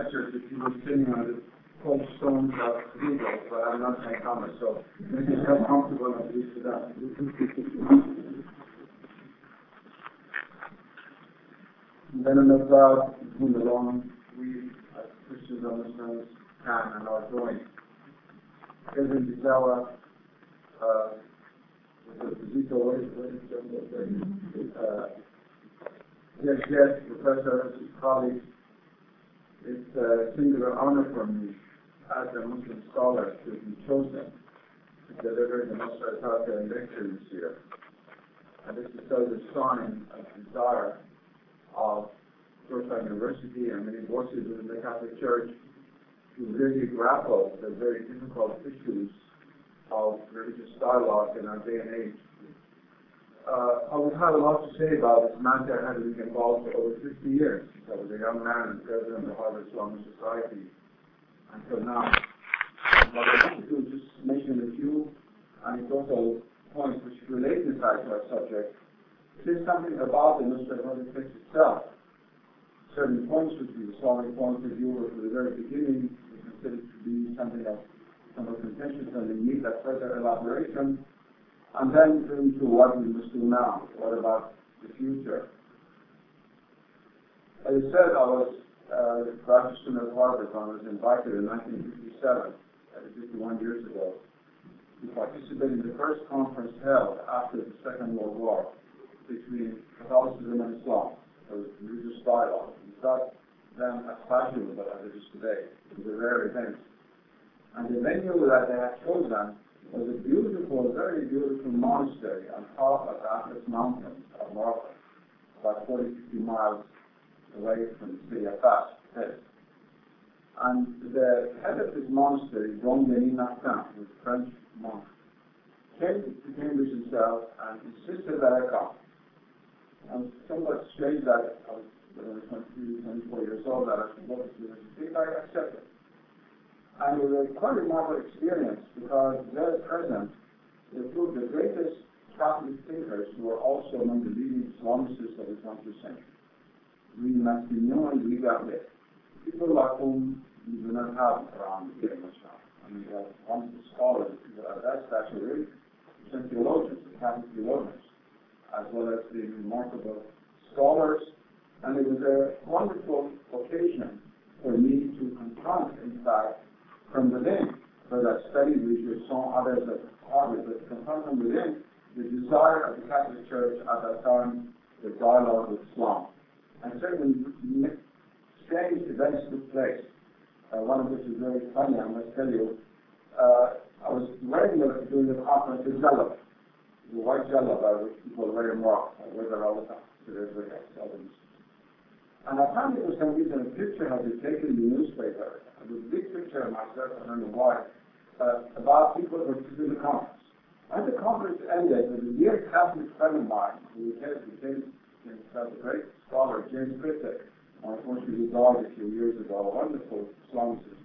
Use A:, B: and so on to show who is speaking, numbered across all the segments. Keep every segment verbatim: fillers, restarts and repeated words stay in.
A: lectures that he was sitting on the cold stones of cathedrals, but I'm not Saint Thomas, so maybe it's not comfortable at least for that. And then in the crowd, moving along, we as Christians on the stones can and are doing. Kevin Bizawa, uh, the Zito, what is it? Uh, yes, yes, Professor, his colleague. It's a singular honor for me as a Muslim scholar to be chosen to deliver the Nostra Aetate lecture this year. And this is such a sign of desire of Georgetown University and many voices within the Catholic Church to really grapple with the very difficult issues of religious dialogue in our day and age. Uh, I would have a lot to say about this matter having been involved for over fifty years. I was a young man and president of the Harvard Islamic Society until now. What I want to do is just mention a few anecdotal points which relate in fact to our subject. It is something about the Nostra Aetate text itself. Certain points which the Islamic point of view were from the very beginning were considered to be something of somewhat contentious and they need that further elaboration. And then into what we must do now. What about the future? As I said, I was uh, a graduate student at Harvard when I was invited in nineteen fifty-seven, that is fifty-one years ago, to participate in the first conference held after the Second World War between Catholicism and Islam. It was religious dialogue. It's not then as fashionable as it is today. It was a rare event. And the venue that they had chosen was a beautiful, very beautiful monastery on top of the Atlas Mountains of Morocco, about forty, fifty miles away from the city of Fas. And the head of this monastery, Don Denis Martin, was a French monk, came to Cambridge himself and insisted that I come. And it's somewhat strange that I was uh, twenty-three, twenty-four years old, that I should go to the university, but I accepted. And it was a quite remarkable experience because there present, they proved the greatest Catholic thinkers who were also among the leading Islamicists of the twentieth century. Louis Massignon and Louis Garbet. People like whom we do not have around here much now. I mean, we have wonderful scholars, people of that stature, really, some theologians, Catholic theologians, as well as the remarkable scholars. And it was a wonderful occasion for me to confront, in fact, from within, for that study which we saw others at Harvard, but confront from within the desire of the Catholic Church at that time, the dialogue with Islam. And certain strange events took place, uh, one of which is very funny, I must tell you. Uh, I was wearing the, during the conference a jellab, the white jellab, which people wear in Morocco. I wear that all the time, so there's very seldom. And I found it for some reason a picture had been taken in the newspaper. It was a big picture of myself, I don't know why, uh, about people who were in the conference. As the conference ended, there was a dear Catholic friend of mine who became himself a great scholar, James Kritek, and unfortunately he died a few years ago, a wonderful Islamicist.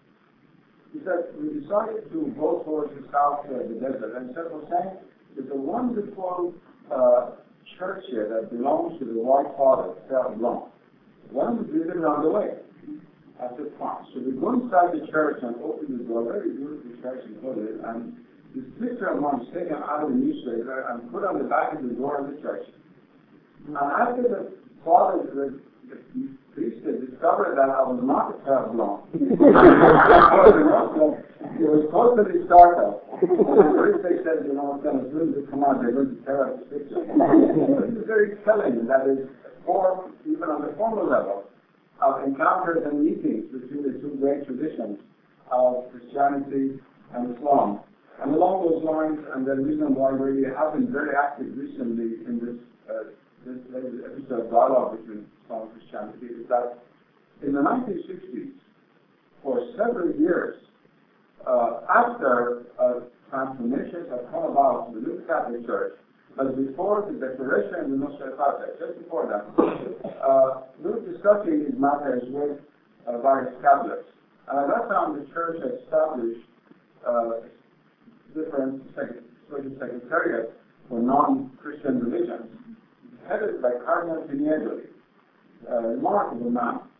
A: He said, we decided to go towards the south of the desert, and he said, well, saying, there's a wonderful uh, church here that belongs to the White Father, Frère Blanc. Why don't we visit around the way? I said, fine. So we go inside the church and open the door, very beautiful church and put it, and this picture of mine was taken out of the newspaper and put on the back of the door of the church. And after the father, the, the priest discovered that I was not a Frère Blanc. It was totally startled. And the priest said, you know, as soon as they come out, they're going to tear up the picture. This is very telling that is form, even on the formal level, of encounters and meetings between the two great traditions of Christianity and Islam. And along those lines, and the reason why we have been very active recently in this, uh, this episode of dialogue between Islam and Christianity is that in the nineteen sixties, for several years, uh, after uh, transformations have come about in the new Catholic Church, but before the declaration of the Nostra Aetate, just before that, uh, we were discussing these matters with uh, various Catholics. And at that time, the Church had established uh, different sec- social secretariats for non-Christian religions, headed by Cardinal Pinedo, a remarkable man.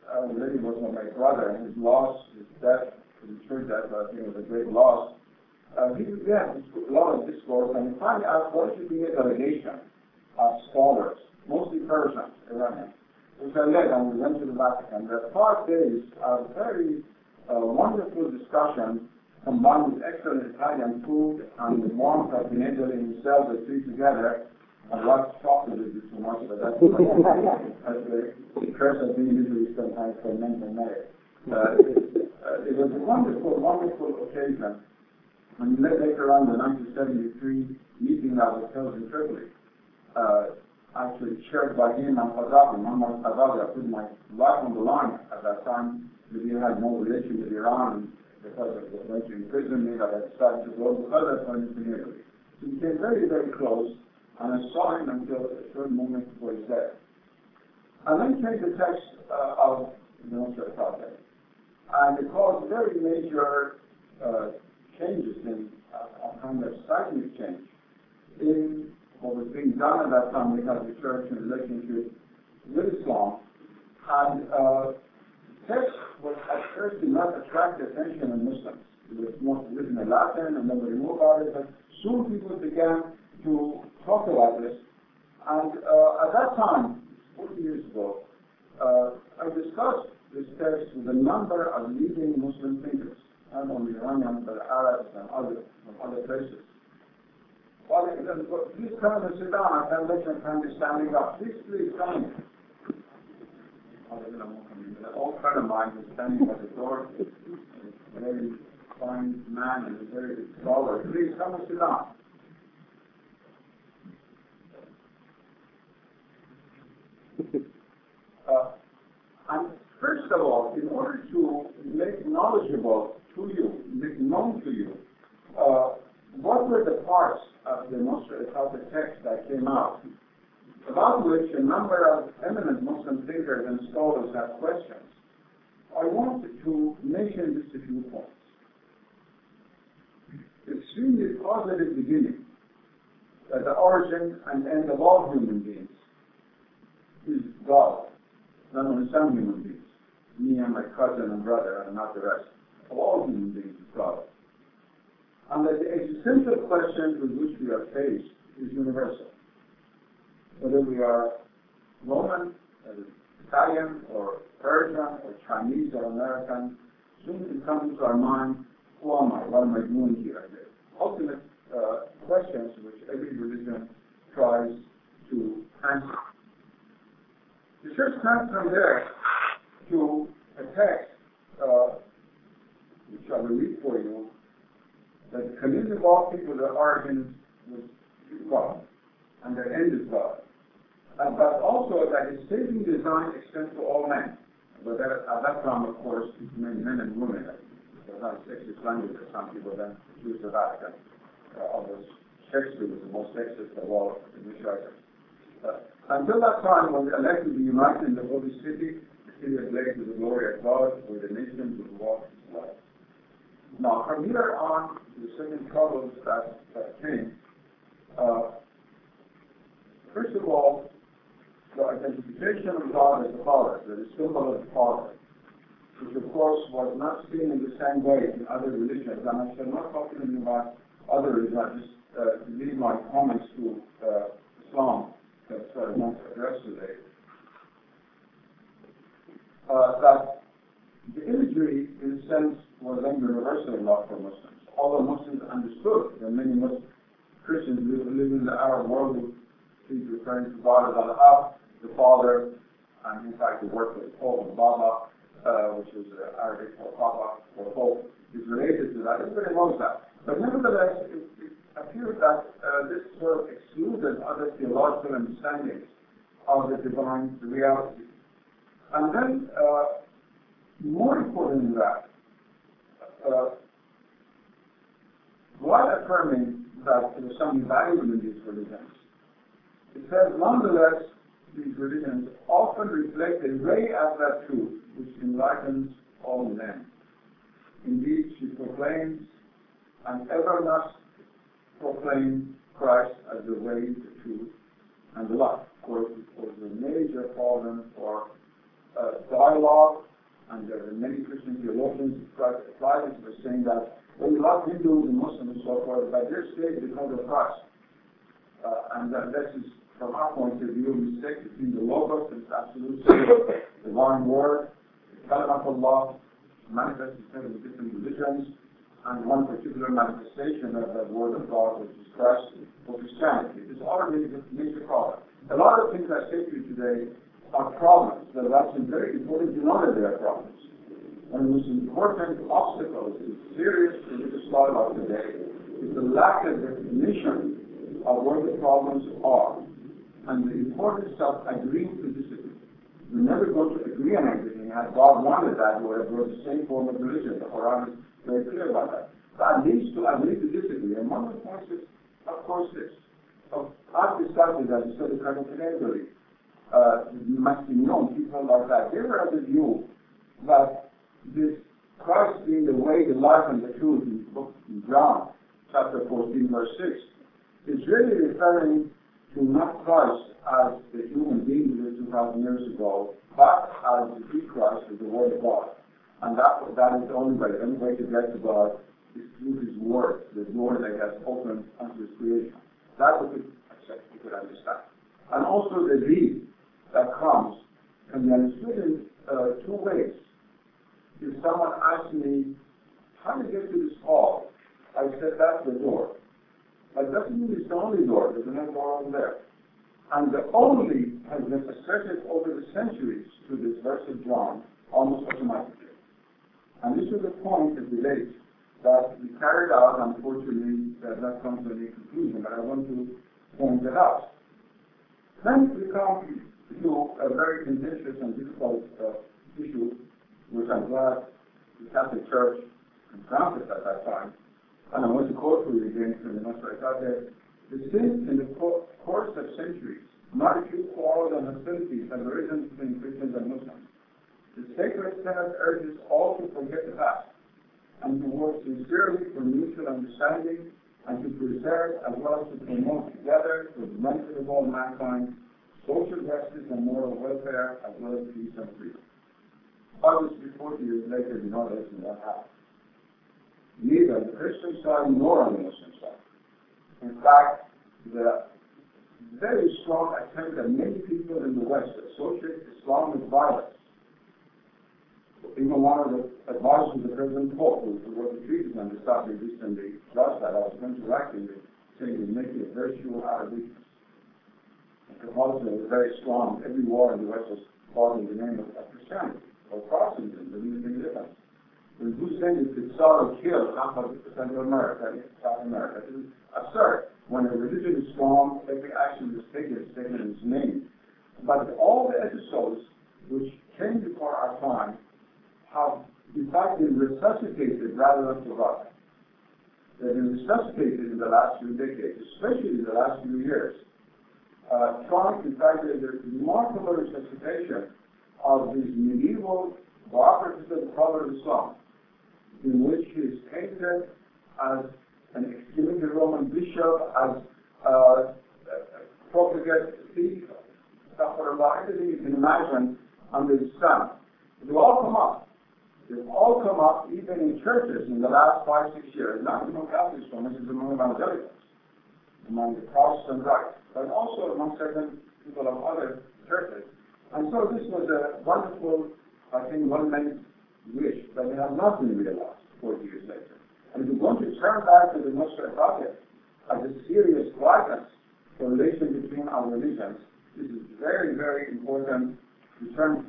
A: uh, really was my brother, and his loss, his death, his true death, I think was a great loss. Uh, he began a lot of discourse, and he finally asked what should be a delegation of scholars, mostly Persians, Iranians, which I led, and we went to the Vatican. The five days of very uh, wonderful discussion combined with excellent Italian food and the warmth of the angel himself, the three together. I like chocolate a bit too much, but that's that's the curse of being usually sometimes for men and men. Uh, it, uh, it was a wonderful, wonderful occasion. And later on, the nineteen seventy-three meeting that was held in Tripoli, uh, actually chaired by him and Qaddafi, Muammar Qaddafi. I put my life on the line at that time. We had no relation with Iran because of the French imprisonment that I decided to go because of French community. So we came very, very close, and I saw him until a certain moment before his death. And then came the text uh, of the Nostra Aetate. And it caused very major uh, changes in uh, a kind of seismic change in what was being done at that time because the church in relationship with Islam. And uh, the text was at first did not attract the attention of Muslims. It was mostly written in Latin and nobody knew about it, but soon people began to talk about this. And uh, at that time, forty years ago, uh, I discussed this text with a number of leading Muslim thinkers, not only Iranian, but Arabs and others from other places. Well, they said, please come and sit down. I can't let you can be standing up. Please, please come in. An old friend of mine was standing at the door, a very fine man and a very good scholar. Please come and sit down. Uh, and first of all, in order to make knowledgeable to you, make known to you, uh, what were the parts of the Nostra Aetate text that came out, about which a number of eminent Muslim thinkers and scholars have questions, I wanted to mention just a few points. Extremely positive beginning, that the origin and end of all human beings is God, not only some human beings, me and my cousin and brother and not the rest. Of all human beings is God. And that the existential question with which we are faced is universal. Whether we are Roman, Italian, or Persian, or Chinese, or American, soon it comes to our mind, who am I? What am I doing here? The ultimate uh, questions which every religion tries to answer. The church comes from there to a text, uh, which I will read for you, that the community of all people, their origin was God, and their end is God. Uh, but also that his saving design extends to all men. But that, at that time, of course, men, men and women. It was not a sexist language, as some people then use the Vatican. Uh, although Shakespeare was the most sexist of all English writers. Uh, until that time, when we elected to be united in the holy city, the city of blazed with the glory of God, where the nations would walk his life. Now, from here on, the second troubles that, that came, uh, first of all, the identification of God as the Father, the symbol of the Father, which of course was not seen in the same way in other religions. And I shall not talk to you about other religions, I just uh, leave my comments to uh, Islam, that's what I want to address today. Uh, that the imagery, in a sense, was then universal enough for Muslims. Although Muslims understood that many Muslim Christians live, live in the Arab world who keep referring to God as Allah, the Father, and in fact the word for the Pope, Baba, uh, which is uh, Arabic for Papa, or Pope, is related to that. Everybody knows that. But nevertheless, it, it appeared that uh, this sort of excluded other theological understandings of the divine reality. And then, uh, more important than that, uh, while affirming that there is something valuable in these religions, it says, nonetheless, these religions often reflect a ray of that truth which enlightens all men. Indeed, she proclaims and ever must proclaim Christ as the way, the truth, and the life. Of course, it was a major problem for uh, dialogue, and there are many Christian theologians who try to apply this by saying that, well, we love Hindus and Muslims and so forth, but they're saved because of Christ. Uh, and that this is, from our point of view, a mistake between the Logos and its absolute divine word, the Kalimat Allah, manifested in different religions, and one particular manifestation of that word of God, which is Christ, for Christianity. It's already a major problem. A lot of things I say to you today are problems, but that's very important to know that they are problems. One of the most important obstacles in serious religious dialogue today is the lack of definition of what the problems are, and the importance of agreeing to disagree. We're never going to agree on everything. Had God wanted that, we would have brought the same form of religion. The Quran is very clear about that. So at least to agree to disagree. And one of the points is, of course, this. So I've discussed it, as you said, the kind of category. Uh, must be known, people like that. They were of the view that this Christ being the way, the life, and the truth in the book of John, chapter fourteen, verse six, is really referring to not Christ as the human being who lived two thousand years ago, but as the true Christ, as the Word of God. And that, that is the only way. The only way to get to God is through His Word, the door that has opened unto His creation. That we could accept, we could understand. And also the deed that comes can be understood in uh, two ways. If someone asks me, how do you get to this hall? I said, that's the door. That doesn't mean it's the only door. There's another door over there. And the only has been asserted over the centuries to this verse of John almost automatically. And this is the point of debate that we carried out. Unfortunately, that not come to any conclusion, but I want to point it out. Then we come to a very contentious and difficult uh, issue, which I'm glad the Catholic Church confronted at that time. And I want to quote for you again from the Nostra Aetate. The sin in the co- course of centuries, not a few quarrels and hostilities have arisen between Christians and Muslims. The sacred tenet urges all to forget the past and to work sincerely for mutual understanding and to preserve as well as to promote together for the benefit of all mankind social justice and moral welfare as well as peace and freedom. Obviously, forty years later, we know this and that happened. Neither on the Christian side nor on the Muslim side. In fact, the very strong attempt that many people in the West associate Islam with violence. Even one of the advisors of the President Pope, who wrote the treatise on the subject recently, judged that. I was going to write him, saying he's making a very sure out of weakness. Catholicism was very strong. Every war in the West was fought in the name of, of Christianity or Protestantism. There didn't make a difference. When Hussein could sort of kill half of Central America, South America, it is absurd. When a religion is strong, every action is taken is taken in its name. But all the episodes which came before our time have in fact been resuscitated rather than forgotten. They've been resuscitated in the last few decades, especially in the last few years. Uh, Trump, in fact, there's a remarkable resuscitation of this medieval biography of the Prophet of Islam, in which he is painted as an excommunicated Roman bishop, as uh, a profligate thief, everything you can imagine under the sun. They all come up. They've all come up, even in churches, in the last five, six years, not among Catholics, but among evangelicals, among the Protestant right, but also among certain people of other churches. And so this was a wonderful, I think, one-man wish, but it has not been realized forty years later. And if we're going to turn back to the Nostra Aetate as a serious crisis for relation between our religions, this is very, very important to turn.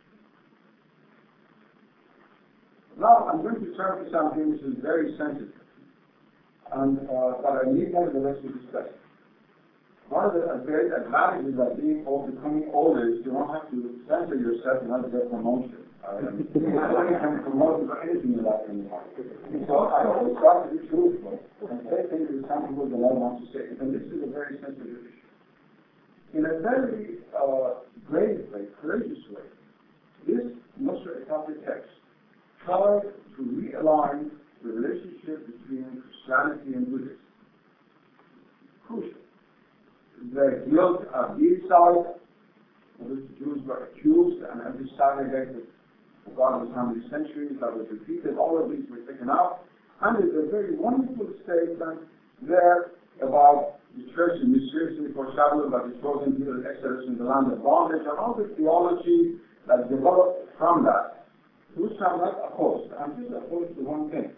A: Now I'm going to turn to something which is very sensitive, and uh, but I need nevertheless to discuss it. One of the great advantages of being old, becoming older is you don't have to censor yourself in order to get promotion. Um, Nobody can promote for anything in life anymore. So I always try to be truthful and say things that some people don't want to say. And this is a very sensitive issue. In a very uh, brave way, courageous way, this Nostra Aetate text tried to realign the relationship between Christianity and Buddhism. Crucial. The guilt of deicide of which Jews were accused, and every Saturday, for God knows how many centuries, that was repeated. All of these were taken out. And there's a very wonderful statement there about the church in mysteriously foreshadowed by the chosen people of Exodus in the land of bondage, and all the theology that developed from that, to which I'm not opposed. I'm just opposed to one thing.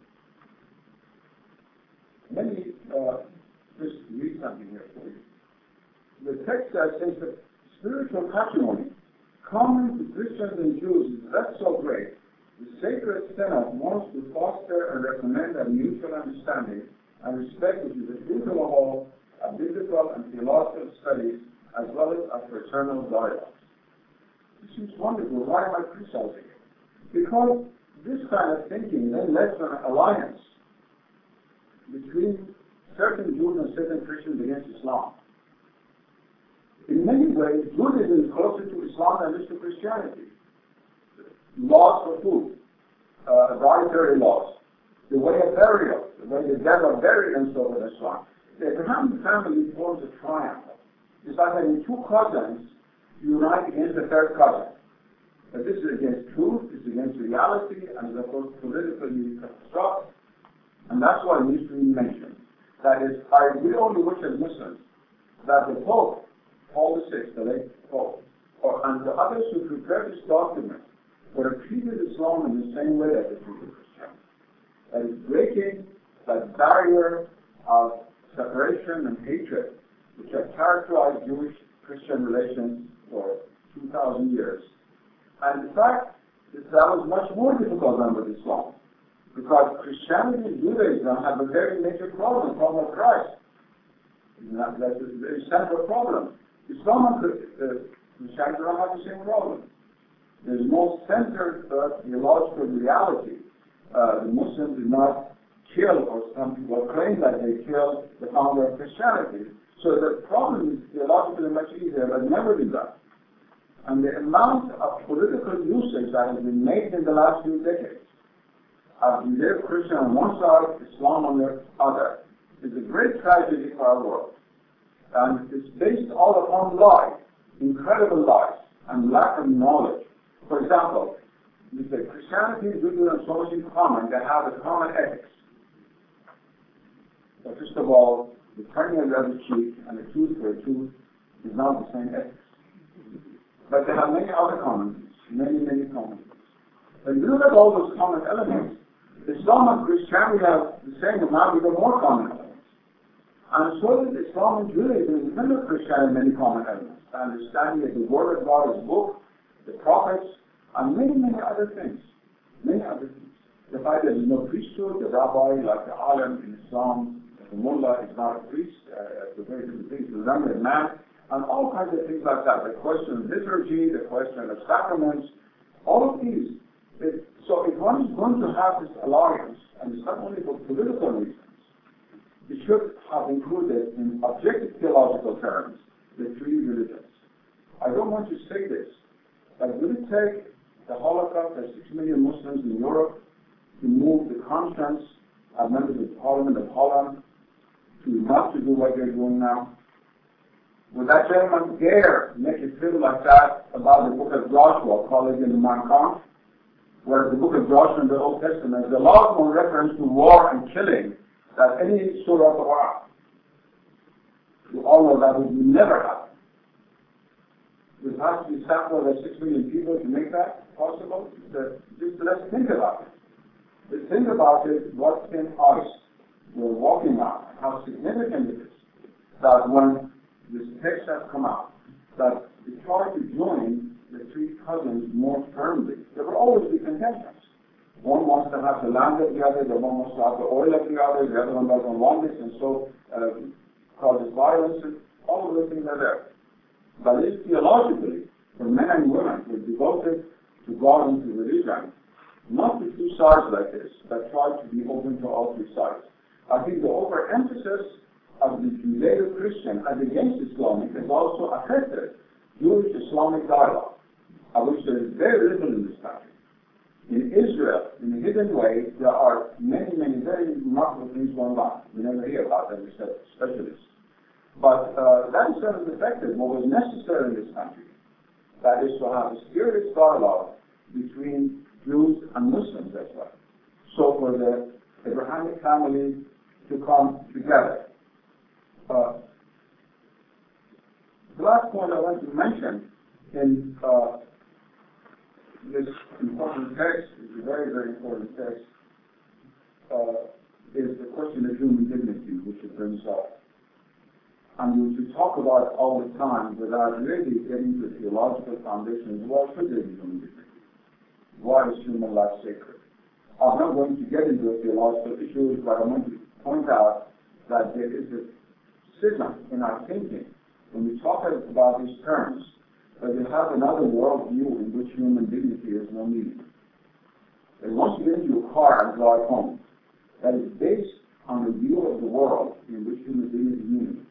A: Let me uh, just read something here for you. The text says, since the spiritual patrimony common to Christians and Jews is thus so great, the sacred synod wants to foster and recommend a mutual understanding and respect which is the fruit of all of biblical and theological studies as well as of fraternal dialogues. This seems wonderful. Why am I criticizing it? Because this kind of thinking then led to an alliance between certain Jews and certain Christians against Islam. In many ways, Judaism is closer to Islam than it is to Christianity. Laws for food, uh, dietary laws, the way of burial, the way the dead are buried and so on and so on. The Abrahamic family forms a triangle. It's like having two cousins unite against a third cousin. But this is against truth, it's against reality, and is of course politically catastrophic. And that's why it needs to be mentioned. That is, I, we only wish as Muslims that the Pope, Paul the Sixth, the late Pope, or, and the others who prepared this document would have treated Islam in the same way that they treated Christianity. That is, breaking that barrier of separation and hatred which have characterized Jewish-Christian relations for two thousand years. And in fact, that was much more difficult than with Islam, because Christianity and Judaism have a very major problem, the problem of Christ. That, that's a very central problem. Islam and uh, Christianity don't have the same problem. There's no centered uh, theological reality. Uh, the Muslims did not kill, or some people claim that they killed the founder of Christianity. So the problem is theologically much easier, but never been done. And the amount of political usage that has been made in the last few decades of Judeo-Christian on one side, Islam on the other, is a great tragedy for our world. And it's based all upon lies, incredible lies, and lack of knowledge. For example, you say Christianity and Judaism are so much in common, they have a common ethics. So first of all, the turning of the other cheek and a tooth for a tooth is not the same ethics. But they have many other common things, many, many common things. But you look at all those common elements, Islam and Christianity have the same amount, even more common elements. And so does Islam and Judaism, even though Christianity have many common elements. The understanding that the Word of God is book, the prophets, and many, many other things. Many other things. The fact that there is no priesthood, the rabbi, like the alim in Islam, the mullah is not a priest, uh, it's a very different thing to remember a man, and all kinds of things like that. The question of liturgy, the question of sacraments, all of these. It, so if one is going to have this alliance, and it's not only for political reasons, it should have included in objective theological terms the three religions. I don't want to say this, but will it take the Holocaust of six million Muslims in Europe to move the conscience of members of the Parliament of Holland to not to do what they're doing now? Would that gentleman dare make it feel like that about the book of Joshua, called it in the Mein Kampf, where the book of Joshua in the Old Testament is a lot more reference to war and killing than any surah of the Quran? We all know that would never happen. It has to be sampled by six million people to make that possible. Just let's think about it. Let's think about it, what in us we're walking on, how significant it is that when this text has come out, that they try to join the three cousins more firmly. There will always be contentions. One wants to have the land of the other, the one wants to have the oil of the other, the other one doesn't want this, and so uh, causes violence, and all of those things are there. But it's theologically, for men and women who are devoted to God and to religion, not to two sides like this, but try to be open to all three sides. I think the overemphasis of the Judeo-Christian as against Islamic has also affected Jewish-Islamic dialogue, of which there is very little in this country. In Israel, in a hidden way, there are many, many very remarkable things going on. We never hear about them except specialists. But uh, that is sort of affected what was necessary in this country. That is to have a serious dialogue between Jews and Muslims as well. So for the Abrahamic family to come together. Uh, the last point I want to mention in uh, this important text, is a very, very important text, uh, is the question of human dignity, which it brings up. And we talk about it all the time without really getting to the theological foundations. Why should there be human dignity? Why is human life sacred? I'm not going to get into the theological issues, but I want to point out that there is a schism in our thinking when we talk about these terms, that we have another worldview in which human dignity has no meaning. And once you get into a car and drive home, that is based on the view of the world in which human dignity means.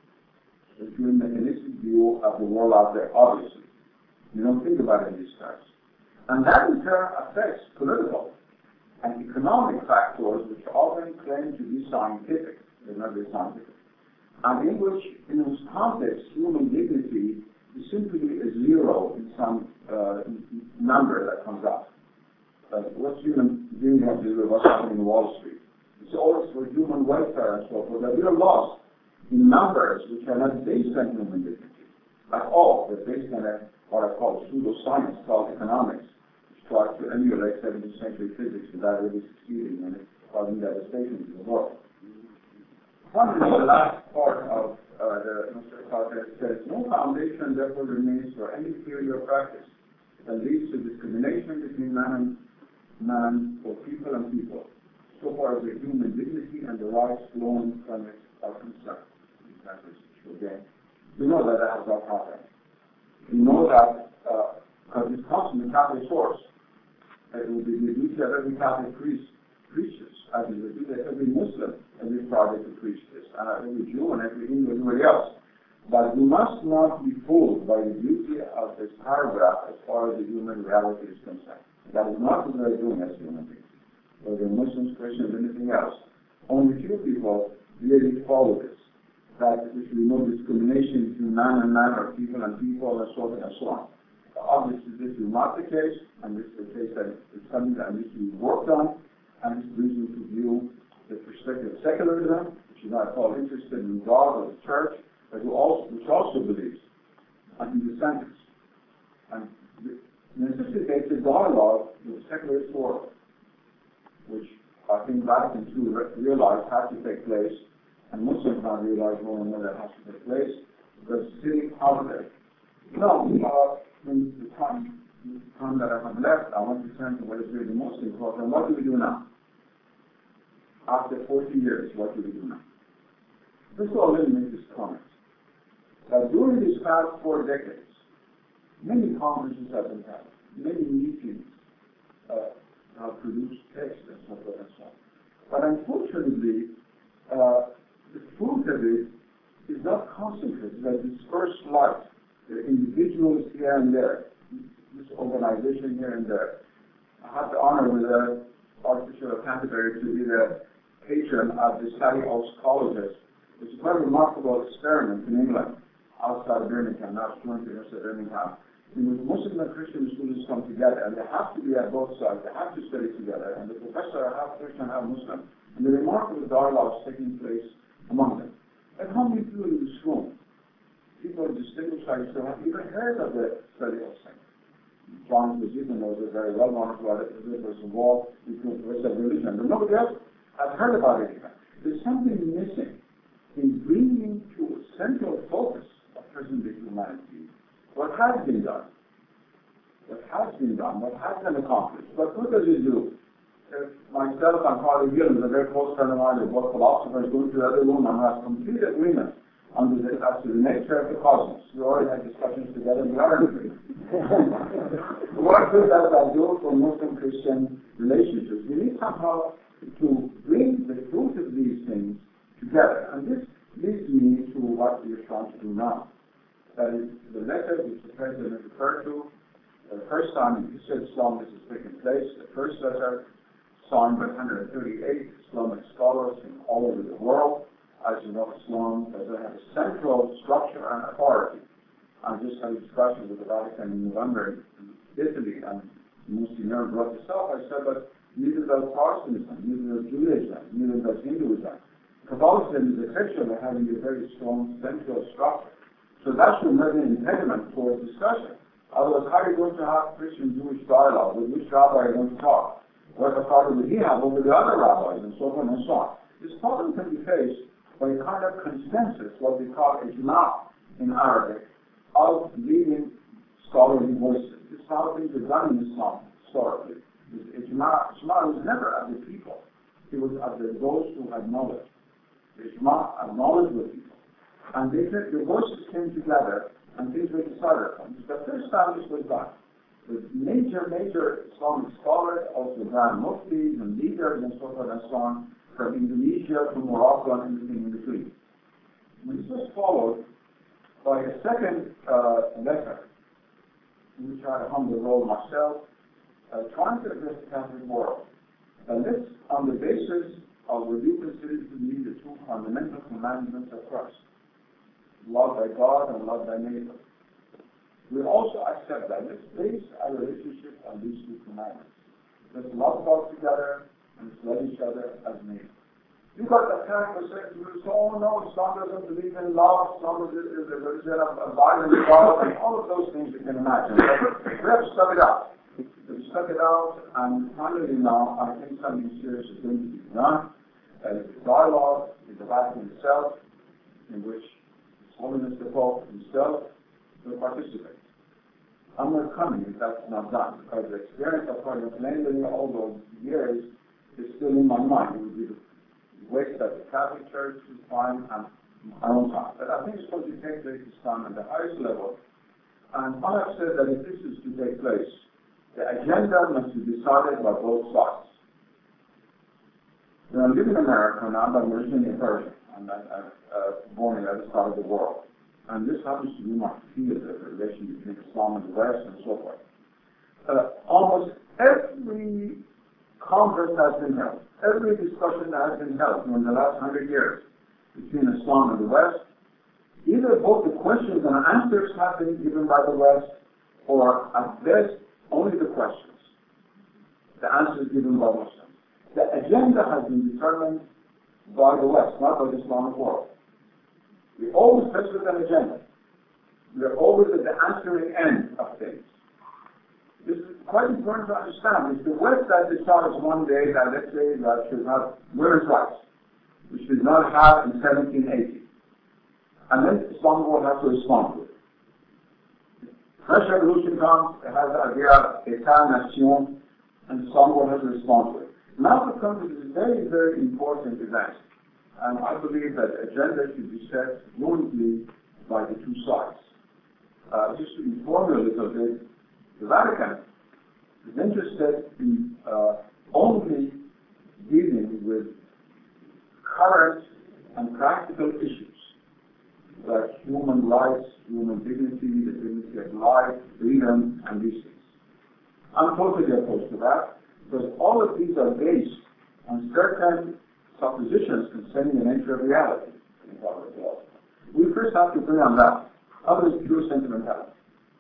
A: It's a mechanistic view of the world out there, obviously. You don't think about it in these terms. And that in turn affects political and economic factors which often claim to be scientific. They're not very scientific. And in which, in this context, human dignity is simply a zero in some uh, number that comes up. Uh, what's human dignity have to do with what's happening in Wall Street? It's always for human welfare and so forth. That we are lost in numbers which are not based on human dignity. Like all, they're based on a, what I call pseudoscience called economics, which tries to emulate seventeenth century physics without really succeeding, and it's causing devastation to the world. Finally, the last part of uh, the Mister Carter says, no foundation therefore remains for any theory or practice that leads to discrimination between man and man or people and people, so far as the human dignity and the rights flowing from it are concerned. Again, we know that that has not happened. We know that because uh, it comes from the Catholic source. It will be the duty of every Catholic priest preaches, as it will be that every Muslim, every Friday to preach this, and every Jew and every Hindu and everybody else. But we must not be fooled by the beauty of this paragraph as far as the human reality is concerned. That is not what we are doing as human beings, whether Muslims, Christians, anything else. Only few people really follow this. That there should be no discrimination between man and man, or people and people, and so on and so on. Obviously, this is not the case, and this is the case that it's something that needs to be worked on, and this brings me to view the perspective of secularism, which is not at all interested in God or the church, but who also, which also believes in the sentence. And necessitates a dialogue with the secularist world, which I think Vatican two realized has to take place, and Muslims now realize more and more that has to take place, because it's sitting out there. Now, uh, in the time, the time that I have left, I want to turn to what is really the most important. What do we do now? After forty years, what do we do now? First of all, let me make this comment. That during these past four decades, many conferences have been held, many meetings uh, have produced texts and so forth and so on. But unfortunately, uh, the fruit of it is not concentrated, that dispersed light, the individuals here and there, this organization here and there. I have the honor with the Archbishop of Canterbury to be the patron of the Study House Colleges, which is quite a remarkable experiment in England, outside of Birmingham, now it's going to University of Birmingham, in which Muslim and Christian students come together, and they have to be at both sides, they have to study together, and the professor are half Christian, half Muslim, and the remarkable dialogue is taking place among them. And how many people in this room, people distinguished like yourself, have even heard of the Study House Center? John Bezina knows it very well, one of the it was involved in the rest of religion, but nobody else has heard about it even. There's something missing in bringing to a central focus of present-day humanity what has been done, what has been done, what has been accomplished. But what does it do? If myself and Carly Gillen, a very close friend of mine, who both philosophers, go to the other room and have complete agreement on the, as to the nature of the cosmos. We already had discussions together, we are in agreement. What good does that do for Muslim-Christian relationships? We need somehow to bring the truth of these things together. And this leads me to what we are trying to do now. That is, the letter which the President referred to, the first time in history of Islam this has taken place, the first letter signed by one hundred thirty-eight Islamic scholars from all over the world. As you know, Islam doesn't have a central structure and authority. I just had a discussion with the Vatican in November in Italy, and Monsignor brought this up. I said, but neither does Protestantism, neither does Judaism, neither does Hinduism. Catholicism is essentially having a very strong central structure. So that should not be an impediment for discussion. Otherwise, how are you going to have Christian-Jewish dialogue? With which rabbi are you going to talk? What authority would he have over the other rabbis, and so forth and so on? This problem can be faced by a kind of consensus, what we call ijma in Arabic, of leading scholarly voices. This is how things are done in Islam historically. Ijma, ijma was never of the people. It was of the, those who had knowledge. Ijma of knowledge with people. And they said the voices came together and things were decided upon. The first time this was done, the major, major Islamic scholars, also grand muftis and leaders and so forth and so on, from Indonesia to Morocco and everything in between. This was followed by a second uh, letter, in which I had a humble role myself, uh, trying to address the Catholic world. And this on the basis of what you consider to be the two fundamental commandments of Christ. Love thy God and love thy neighbor. We also accept that. Let's base our relationship on these two commandments. Let's love God together and let's love each other as neighbors. You got attacked for saying, oh no, Islam doesn't believe in love, Islam is a religion of violence, and all of those things you can imagine. But we have to stuck it out. We stuck it out, and finally now, I think something serious is going to be done. Uh, the dialogue with the Vatican itself, in which His Holiness the Pope himself will participate. I'm not coming if that's not done, because the experience of contemplating all those years is still in my mind. It would be the waste that the Catholic Church is fine and my own time. But I think it's going to take place this time at the highest level. And I have said that if this is to take place, the agenda must be decided by both sides. You know, I live in America now, but I'm originally a Persian, and I'm uh, born in the other side of the world. And this happens to be my field of the relation between Islam and the West and so forth. Uh, almost every conference has been held. Every discussion that has been held during the last hundred years between Islam and the West, either both the questions and answers have been given by the West, or at best, only the questions. The answers given by Muslims. The agenda has been determined by the West, not by the Islamic world. We always touch with an agenda. We are always at the answering end of things. This is quite important to understand. It's the West that decides one day that, let's say, that should have women's rights, which did not have in seventeen eighty. And then the Islamic world has to respond to it. Fresh revolution comes, it has the idea of État-nation, and the Islamic world has to respond to it. Now it comes to this very, very important event. And I believe that the agenda should be set jointly by the two sides. Uh, just to inform you a little bit, the Vatican is interested in uh, only dealing with current and practical issues like human rights, human dignity, the dignity of life, freedom, and these things. I'm totally opposed to that, because all of these are based on certain suppositions concerning the nature of reality in public law. We first have to agree on that. Others, pure sentimentality.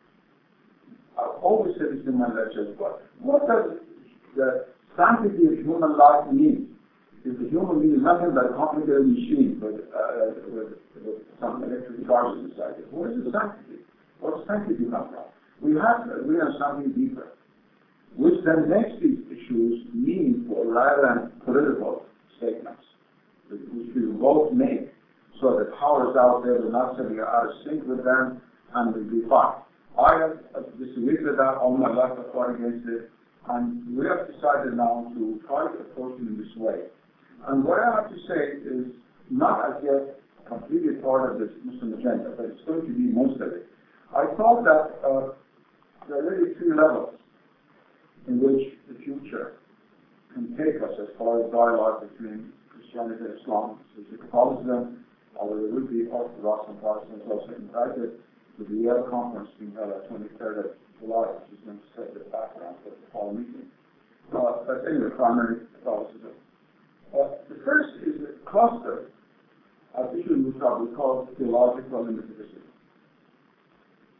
A: I've always said this in my lectures, but what does the sanctity of human life mean? If the human being is nothing but a complicated machine with, uh, with, with some electric charges inside it, what is the sanctity? What does sanctity come from? We have to agree on something deeper, which then makes these issues meaningful rather than political statements, which we will both make so that powers out there will not say we are out of sync with them and will be fine. I have disagreed with that all my life. I've fought against it, and we have decided now to try to approach it in this way. And what I have to say is not as yet completely part of this Muslim agenda, but it's going to be most of it. I thought that uh, there are really three levels in which the future can take us as far as dialogue between Christianity and Islam. So it's Catholicism, although there will be Orthodox and Protestants also invited to the Yale conference being held on the twenty-third of July, which is going to set the background for the fall meeting. Uh, but anyway, primary Catholicism. Uh, the first is a cluster of issues which are called theological and metaphysical.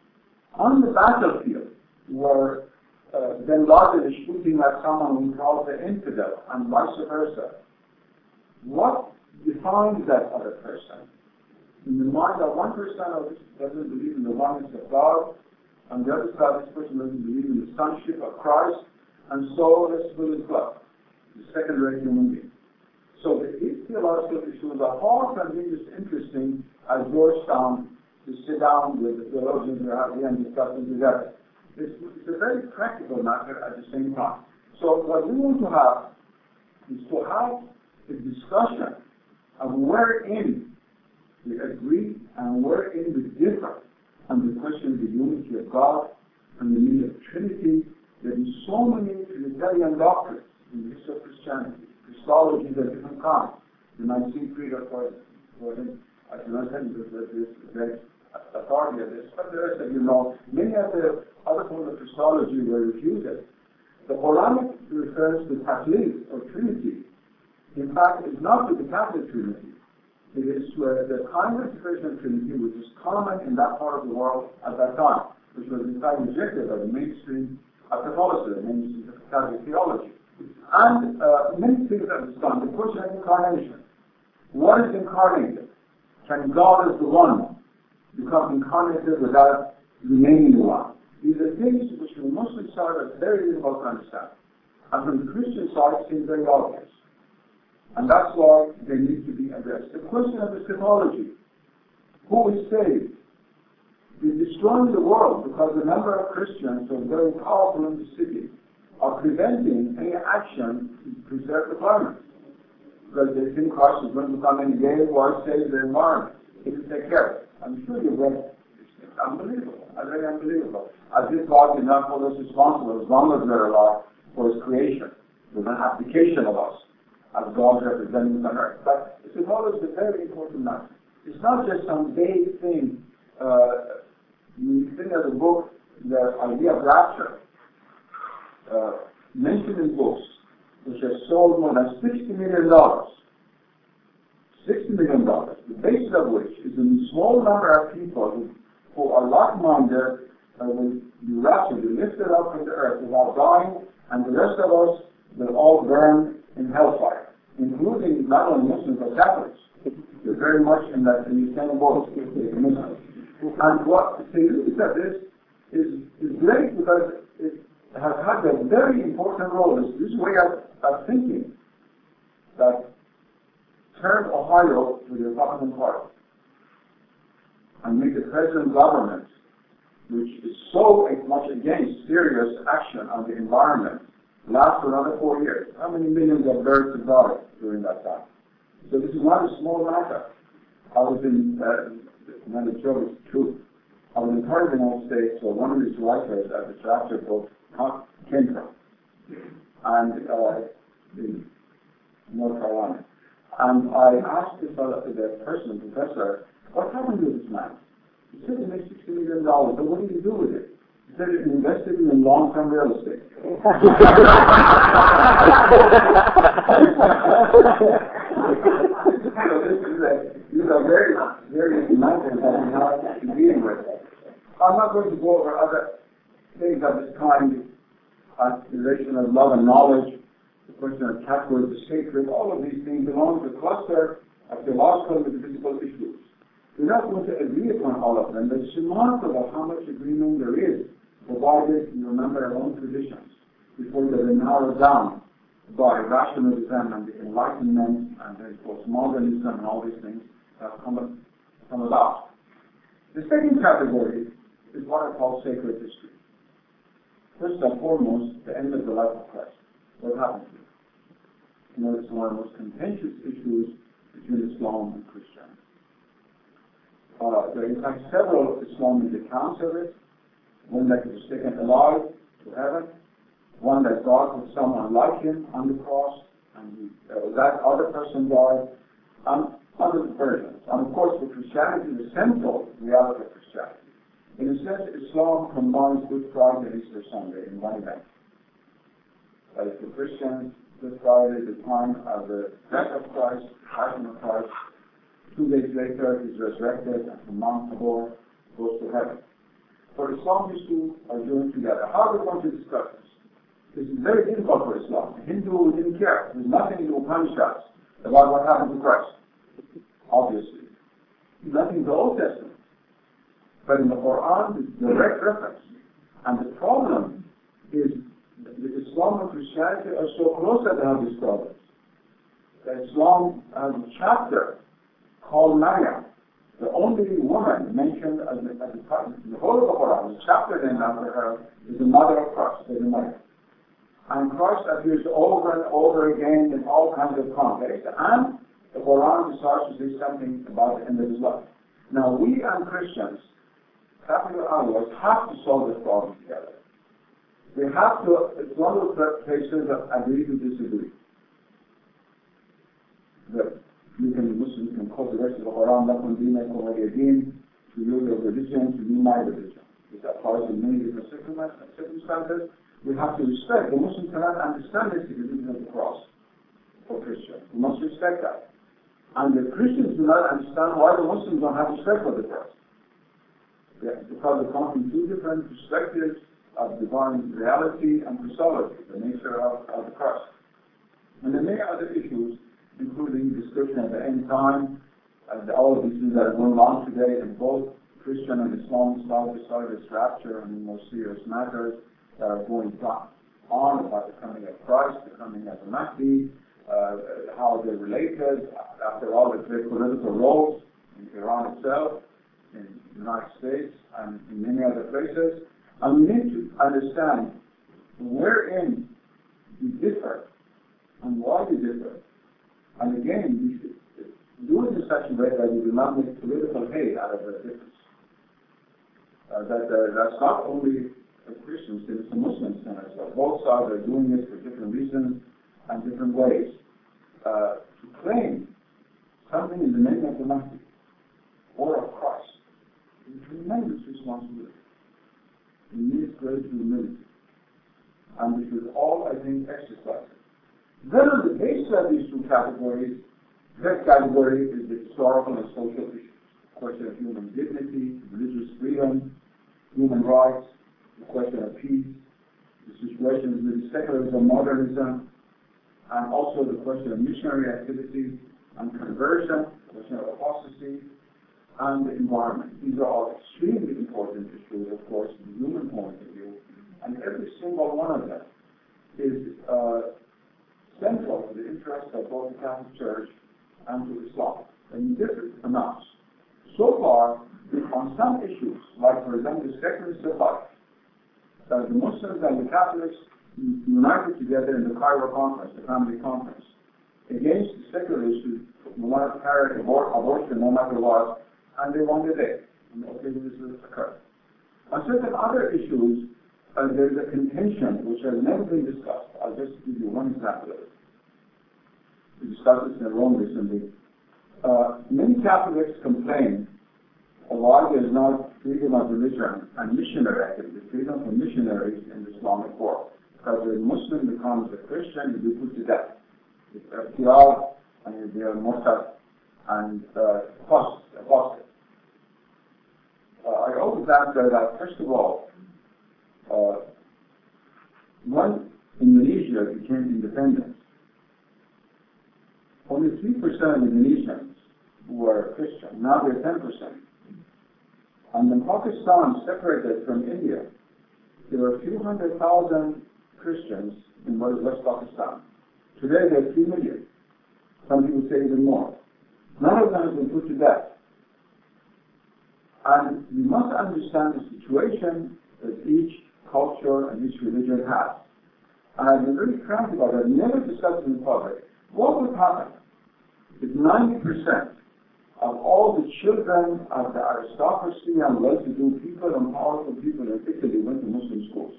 A: On the battlefield, where uh, bin Laden is shooting at someone we call the infidel, and vice versa, what defines that other person? In the mind of one percent of this doesn't believe in the oneness of God, and the other side, this person doesn't believe in the sonship of Christ, and so let's put it club, the second-rate human being. So the theological issues are far from being just interesting as Georgetown to sit down with the theologians who are here and discuss them together. It's, it's a very practical matter at the same time. So what we want to have is to have a discussion of wherein we agree and wherein we differ on the question of the unity of God and the meaning of Trinity. There is so many Trinitarian doctrines in the history of Christianity. Christologies of different kinds. The Nicene Creed, of course, I cannot tell you that there's great authority of this, but the rest of you know, many of the other forms of Christology were refuted. The Quranic refers to Taklid, or Trinity. In fact, it's not to the Catholic Trinity. It is to uh, the kind of expression of Trinity which is common in that part of the world at that time, which was in fact rejected by the mainstream of Catholicism, mainstream of Catholic theology. And uh, many things have been done. The question of incarnation. What is incarnated? Can God as the one become incarnated without remaining the one? These are things which from the Muslim side are very difficult to understand. And from the Christian side, it seems very obvious. And that's why they need to be addressed. The question of eschatology. Who is saved? Is destroying the world because a number of Christians who are very powerful in the city are preventing any action to preserve the climate. Because they think Christ is going to come in again or save the environment. He will take care of it. I'm sure you've read it. It's unbelievable. Very unbelievable. As if God did not hold us responsible as long as we're alive for His creation. There's an application of us as God's representatives on earth. But it's always a very important matter. It's not just some vague thing. Uh, you think of the book, the idea of rapture, uh, mentioned in books, which have sold more than sixty million dollars. sixty million dollars, the basis of which is a small number of people who, who are like-minded, uh, will be raptured, be lifted up from the earth without dying, and the rest of us will all burn in hellfire, including not only Muslims but Catholics. They're very much in that in the same boat. And what to look at this is, is great because it has had a very important role. This, this way of, of thinking that turned Ohio to the Republican Party and make the present government, which is so much against serious action on the environment, last for another four years. How many millions of birds have died during that time? So this is not a small matter. I was in, uh, when the show is true, I was in part of the United States, so one of these writers at the chapter book came from, and uh, in North Carolina. And I asked this fellow, the person, the professor, what happened to this man? He said he made sixty million dollars, but what did he do with it? He said he invested in long-term real estate. So this is a, these are very, very matters that we have to deal with. I'm not going to go over other things of this kind, consideration of love and knowledge, the question of categories of sacred, all of these things belong to a cluster of theological and metaphysical issues. We're not going to agree upon all of them, but it's remarkable how much agreement there is, provided we remember our own traditions, before they are narrowed down by rationalism and the Enlightenment and the postmodernism and all these things that have come, come about. The second category is what I call sacred history. First and foremost, the end of the life of Christ. What happened to it? You know, it's one of the most contentious issues between Islam and Christianity. Uh, there are in fact several Islamic accounts of it. One that he was taken alive to heaven, one that God put someone like him on the cross, and he, uh, that other person died, and other versions. And of course, for Christianity, the central reality of Christianity. In a sense, Islam combines Good Friday and Easter Sunday in one event. That is, for Christians, Good Friday, the time of the death of Christ, passion of Christ. Two days later, he's resurrected, and from Mount Tabor goes to heaven. for Islamists who are joined together. How are we going to discuss this? This is very difficult for Islam. The Hindu didn't care. There's nothing in the Upanishads about what happened to Christ. Obviously. Nothing in the Old Testament. But in the Quran, there's direct reference. And the problem is that Islam and Christianity are so close that they have these problems. That Islam has a chapter called Maryam, the only woman mentioned as the, as the prophet. In the whole of the Quran, the chapter named after her is the mother of Christ, the Maryam. And Christ appears over and over again in all kinds of contexts, and the Quran decides to say something about the end of his life. Now, we and Christians, capital Allies, have to solve this problem together. We have to, it's one of the places that agree to disagree. That you can, Muslims can quote the rest of the Quran, لَكُمْ دِينَكُمْ وَلِيَ دِينِ, to your religion, to be my religion. This applies in many different circumstances. We have to respect. The Muslims cannot understand the significance of the cross for Christians. We must respect that. And the Christians do not understand why the Muslims don't have respect for the cross. Yeah, because they come from two different perspectives of divine reality and Christology, the nature of, of the cross. And there are many other issues, including discussion of the end time, and all of these things that are going on today in both Christian and Islam side by side, this rapture and more serious matters that are going on about the coming of Christ, the coming of the Mahdi, uh, how they're related. After all, they play political roles in Iran itself, in the United States, and in many other places. And we need to understand wherein we differ and why we differ. And again, we should do it in such a way that we do not make political hate out of the difference. Uh, that uh, that's not only a Christian sin, it's a Muslim sin as well. Both sides are doing it for different reasons and different ways. Uh, to claim something in the name of the Mahdi or of Christ is a tremendous responsibility. We need great humility. And we should all, I think, exercise it. Then on the basis of these two categories, that category is the historical and social issues. The question of human dignity, religious freedom, human rights, the question of peace, the situation with secularism, modernism, and also the question of missionary activity and conversion, the question of apostasy, and the environment. These are all extremely important issues, of course, from the human point of view, and every single one of them is uh, central to the interests of both the Catholic Church and to Islam, in different amounts. So far, on some issues, like for example the secularists of life, uh, the Muslims and the Catholics united together in the Cairo Conference, the Family Conference, against the secular issues, no matter carry abor- abortion, no matter what, and they won the day. And okay, this has occurred. On certain other issues, uh, there is a contention which has never been discussed. I'll just give you one example of it. We discussed this in Rome recently. Uh, many Catholics complain why there is not freedom of religion and missionary activity, freedom for missionaries in the Islamic world. Because when a Muslim becomes a Christian, he'll be put to death. It's Irtiyad, and he'll be a Murtad, and uh, apostate. Uh, I always answer that, first of all, uh, when Indonesia became independent, only three percent of Indonesians were Christian. Now they're ten percent. And when Pakistan separated from India, there were a few hundred thousand Christians in West Pakistan. Today there are three million. Some people say even more. None of them have been put to death. And we must understand the situation that each culture and each religion has. And I've been very frank about it. I've never discussed in public. What would happen if ninety percent of all the children of the aristocracy and well-to-do people and powerful people in Italy went to Muslim schools?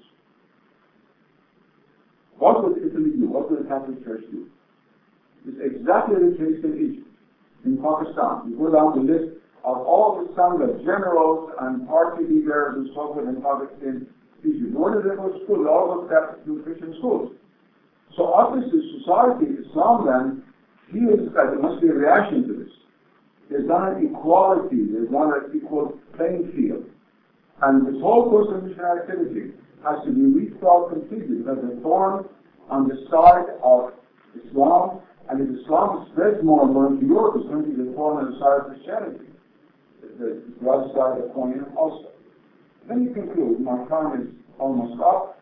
A: What would Italy do? What would the Catholic Church do? It's exactly the case in Egypt, in Pakistan. You go down the list of all the sons of generals and party leaders and so forth in Pakistan, Egypt. Where did they go to school? They all go to Christian schools. So obviously society, Islam then, feels that there must be a reaction to this. There's not an equality, there's not an equal playing field. And this whole course of missionary activity has to be rethought completely, because the thorn on the side of Islam, and if Islam spreads more and more into Europe, it's going to be the thorn on the side of Christianity, the, the other side of the coin also. Let me conclude. My time is almost up.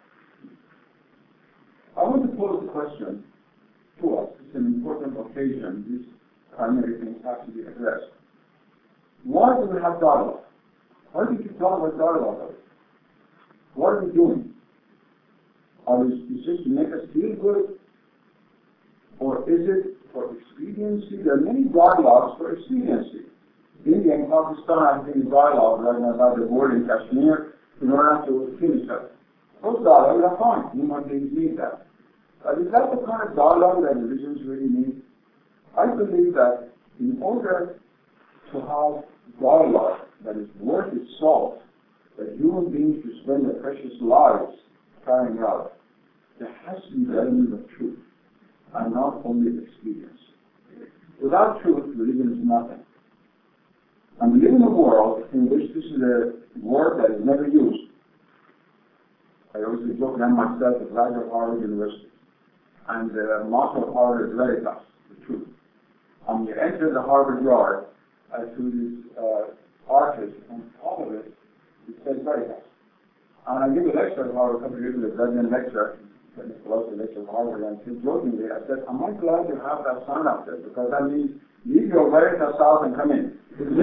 A: I want to pose a question to us. It's an important occasion. These primary things have to be addressed. Why do we have dialogue? Why do we keep talking about dialogue? What are we doing? Are we just to make us feel good? Or is it for expediency? There are many dialogues for expediency. India and Pakistan have been dialogue right now about the war in Kashmir in order to kill each other. Those dialogues are fine. Human beings need that. But is that the kind of dialogue that religions really need? I believe that in order to have dialogue that is worth its salt, that human beings should spend their precious lives carrying out, there has to be the element of truth, and not only experience. Without truth, religion is nothing. And we live in a world in which this is a word that is never used. I always joke around myself at Graduate of Harvard University. And the motto of Harvard is Veritas, the truth. And you enter the Harvard yard uh, through this uh, arches, and all of it, it says Veritas. And I give a lecture at Harvard a couple of years ago, a Brazilian lecture, a philosophy lecture at Harvard, and just jokingly, I said, am I glad to have that sign up there? Because that means, leave your Veritas out and come in.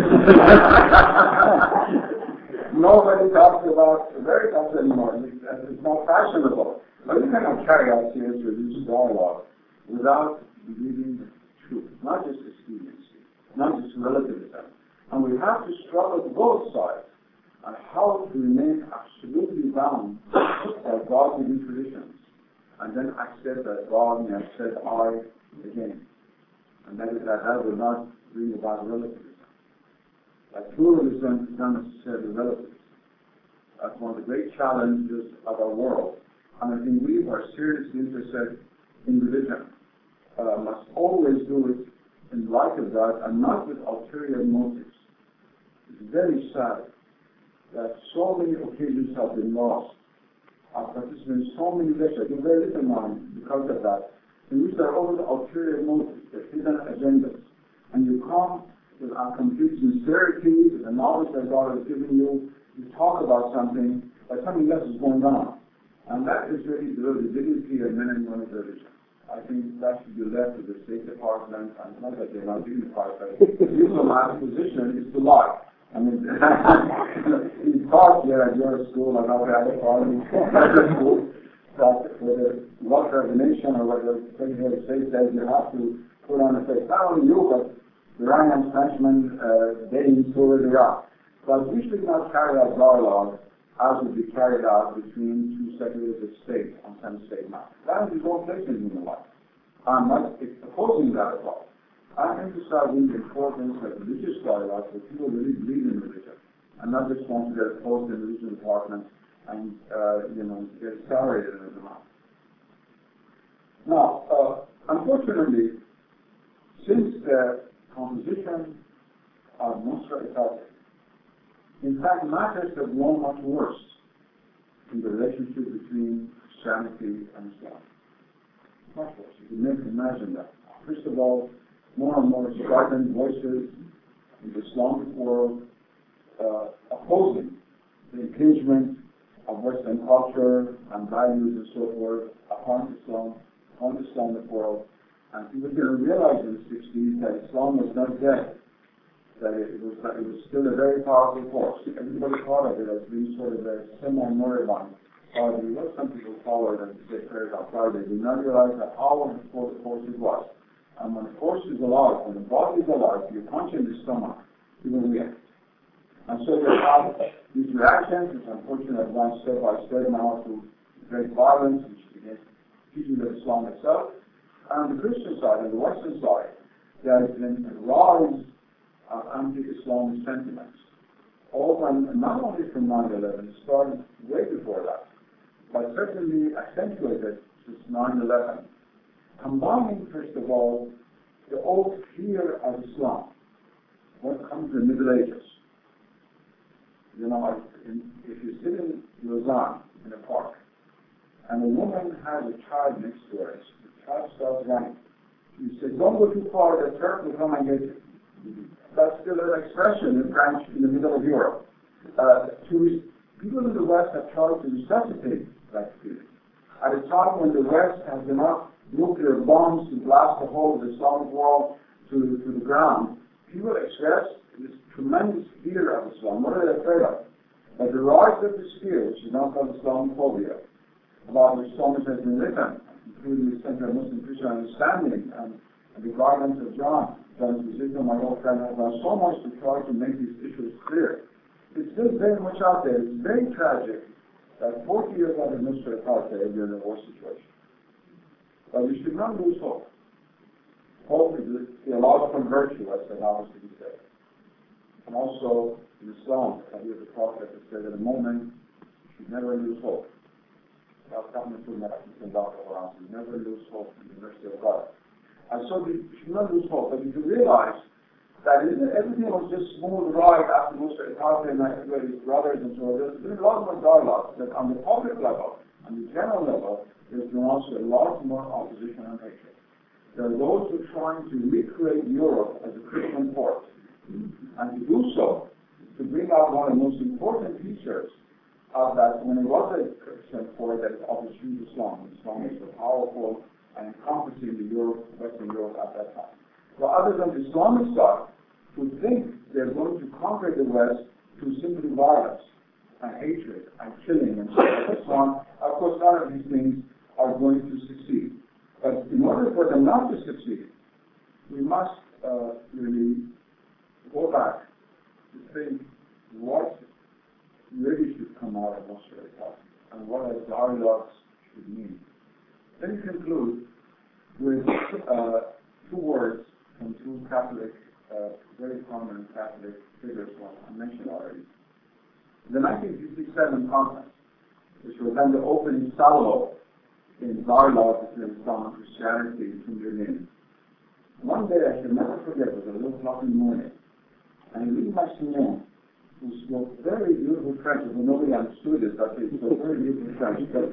A: Nobody talks about Veritas anymore. It's, it's not fashionable. But you cannot carry out serious religious dialogue without believing the truth, not just expediency, not just relativism. And we have to struggle both sides on how to remain absolutely bound by God-given traditions, and then accept that God may have said I again. And that is that that will not bring about relativism. That pluralism is not necessarily relativism. That's one of the great challenges of our world. And I think we who are seriously interested in religion uh, must always do it in light of that and not with ulterior motives. It's very sad that so many occasions have been lost. I've participated in so many lectures, I do very little mind because of that, in which there are always ulterior motives, there are hidden agendas. And you come with a complete sincerity, with the knowledge that God has given you, you talk about something, but something else is going on. And that is really below the dignity of men and women of religion. I think that should be left to the State Department, and not that they're not dignified, but the diplomat's position is to lie. I mean, he taught here at your school, and other other parties, other schools, that for the welfare of the nation, or what the Secretary of State says, you have to put on a face. Not only you, but the Iranian, Frenchmen, uh, Danes, whoever they are. But we should not carry out dialogue as would be carried out between two secularistic states on some state matter. That is no place in human life. I'm not opposing that at all. I'm emphasizing the importance of religious dialogue for people who really believe in religion, and not just want to get opposed in the religion department and, uh, you know, get accelerated in the amount. Now, uh, unfortunately, since the composition of Nusra Italian, in fact, matters have grown much worse in the relationship between Christianity and Islam. Much worse. You can never imagine that. First of all, more and more strident voices in the Islamic world uh, opposing the engagement of Western culture and values and so forth upon Islam, upon the Islamic world. And people didn't realize in the sixties that Islam was not dead, that it was, that it was still a very powerful force. Everybody thought of it as being sort of a semi-moribund party. What some people call it as they prayers on Friday. They did not realize that how important the force it was. And when the force is alive, when the body is alive, you punch in the stomach, you will react. And so they have these reactions, which unfortunately have gone step by step now to great violence, which is against the teaching of Islam itself. And on the Christian side, on the Western side, there has been a rise of anti-Islamic sentiments. All from, not only from nine eleven, it started way before that, but certainly accentuated since nine eleven. Combining, first of all, the old fear of Islam, what comes in the Middle Ages. You know, in, if you sit in Lausanne in a park, and a woman has a child next to her, the child starts running. You say, don't go too far, the Turk will come and get you. That's still an expression in French in the middle of Europe. Uh, to, people in the West have tried to resuscitate that feeling. At a time when the West has enough nuclear bombs to blast the whole of the Islamic world to, to the ground, people express this tremendous fear of Islam. What are they afraid of? That the rise of this fear, which is now called Islamophobia, about which so much has been written, including the Center of Muslim Christian Understanding and, and the guidance of John. John Zizito, my old friend, has done so much to try to make these issues clear. It's still very much out there. It's very tragic that forty years after Mister Apartheid, we're in a war situation. But we should not lose hope. Hope is a theological virtue, as the knowledge to be said. And also, in Islam, I hear the Prophet has said, at a moment, you should never lose hope. You never lose hope in the mercy of God. And so we should not lose hope, but you should realize that everything was just smooth ride after Mister Apartheid and everybody's brothers and so on. There's been a lot more dialogue that on the public level, on the general level, there's been also a lot more opposition and hatred. There are those who are trying to recreate Europe as a Christian port. And to do so, to bring out one of the most important features of that, when it was a Christian port that offers true Islam, Islam is so powerful and encompassing the Europe, Western Europe at that time. So other than the Islamic side, who think they're going to conquer the West through simply violence and hatred and killing and so on, of course none of these things are going to succeed. But in order for them not to succeed, we must uh, really go back to think what really should come out of Moscow and what our dialogues should mean. Let me conclude with uh, two words from two Catholic, uh, very prominent Catholic figures, one I mentioned already. The nineteen fifty-seven conference, which was then the opening salvo in dialogue between Islam and Christianity in Berlin. One day I shall never forget, it was a little o'clock in the morning, and Louis Massignon, who spoke very beautiful French, although nobody understood it, but he spoke very beautiful French. But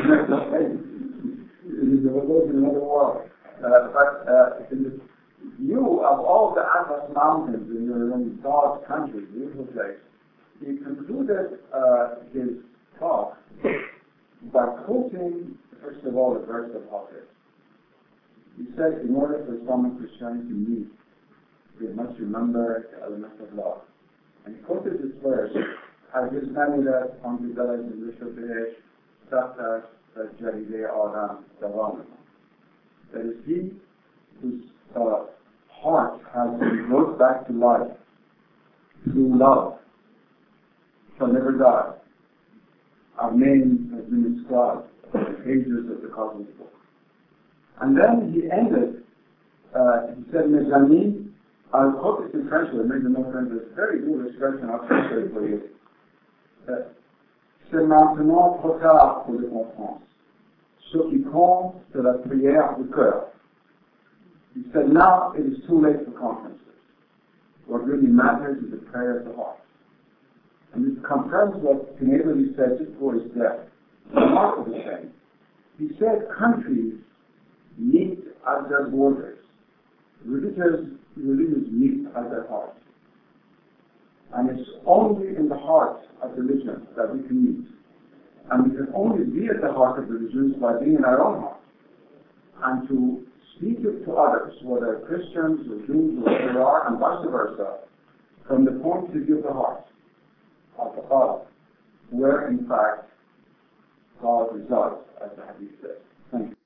A: it was in another world. Uh, but uh, in the view of all the Atlas Mountains in your own God's country, beautiful place, he concluded uh, his talk by quoting, first of all, the verse of Prophet. He said, in order for Islam and Christianity to meet, we must remember the elements of love. And he quoted this verse, Hargiz namired آنکه دلش زنده شد بهش سخت است و جریده آدم دوام. That is, he whose uh, heart has been brought back to life through love shall never die. Our name has been inscribed on the pages of the Cosmic Book. And then he ended, uh, he said, Mes amis, I'll quote this in French, but maybe no French, it's a very good expression, I'll translate for you. C'est maintenant trop tard pour les conférences. Ce qui compte, c'est la prière du cœur. He said, now it is too late for conferences. What really matters is the prayer of the heart. And this confirms what Kennedy said just before his death. Remarkable thing. He said countries meet at their borders. Religions, religions meet at their hearts. And it's only in the heart of religion that we can meet. And we can only be at the heart of religions by being in our own heart. And to speak it to others, whether Christians or Jews or whatever they are, and vice versa, from the point of view of the heart, of the heart, where in fact God resides, as the Hadith says. Thank you.